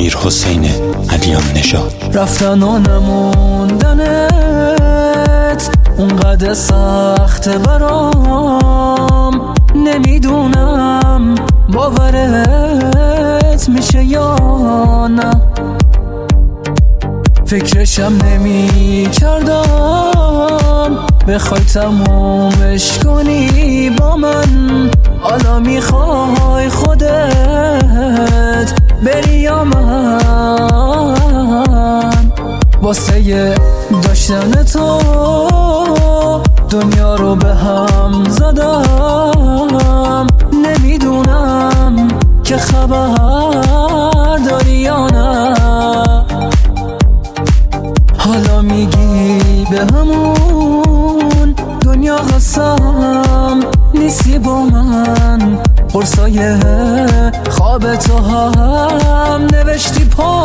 امیر حسین علیان نژاد. رفتن و نموندنت اونقدر سخت برام، نمیدونم باورت میشه یا نه. فکرشم نمی کردم بخوای تمومش کنی با من، حالا میخوای خودت بری یا من؟ واسه داشتن تو دنیا رو به هم زدم، نمیدونم که خبر داری یا نه. حالا میگی به همون دنیا قسم نیستی با من، قرصای خواب تو هم نوشتی پا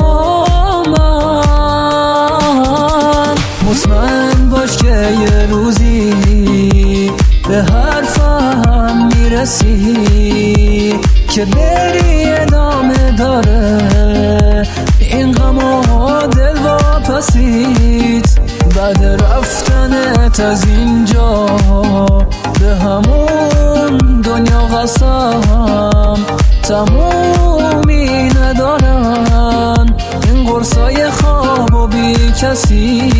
من. مطمئن باش که یه روزی به حرفم میرسی، که بری ادامه داره این غم و دل واپسیت. بعد رفتنت از اینجا به همون دنیا قسم تمومی ندارن این قرصای خواب و بی کسی.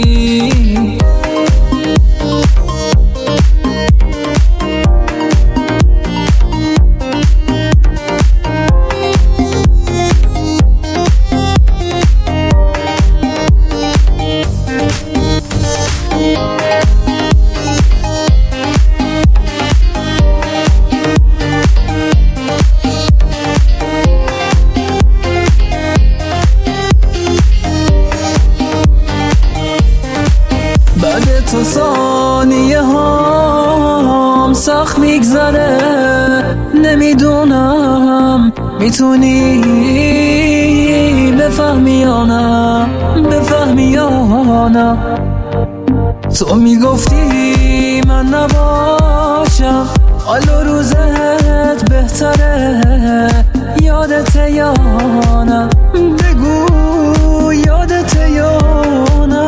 بعد تو ثانیه هم سخت میگذره، نمیدونم میتونی بفهمی یا نه، بفهمی یا نه. تو میگفتی من نباشم حال و روزت بهتره، یادته یا نه؟ بگو یادته یا نه؟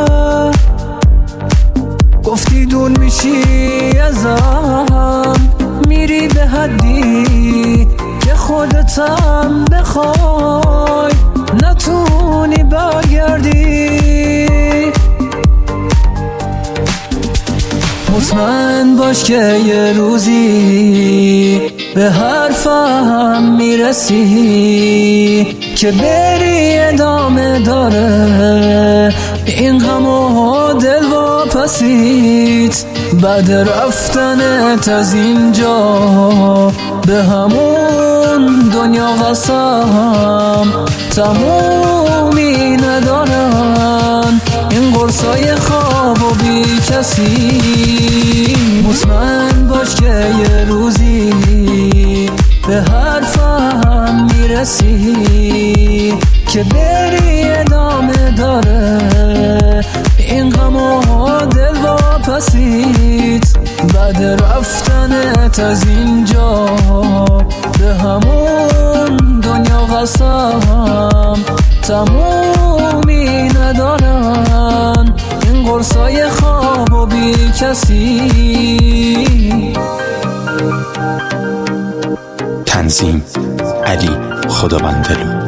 گفتی دور میشی ازم، میری به حدی که خودتم بخوای نتونی برگردی. مطمئن باش که یه روزی به حرفم میرسی، که بری ادامه داره این غم و دل واپسیت. بعد رفتنت از اینجا به همون دنیا قسم تمومی ندارن این قرصای خواب و بی کسی. مطمئن باش که یه روزی به حرفم میرسی، که بری ادامه داره این غم و دل واپسیت. بعد رفتنت از اینجا به همون دنیا قسم تمومی ندارن این قرصای خواب و بی کسی. تنظیم علی خداوندلو.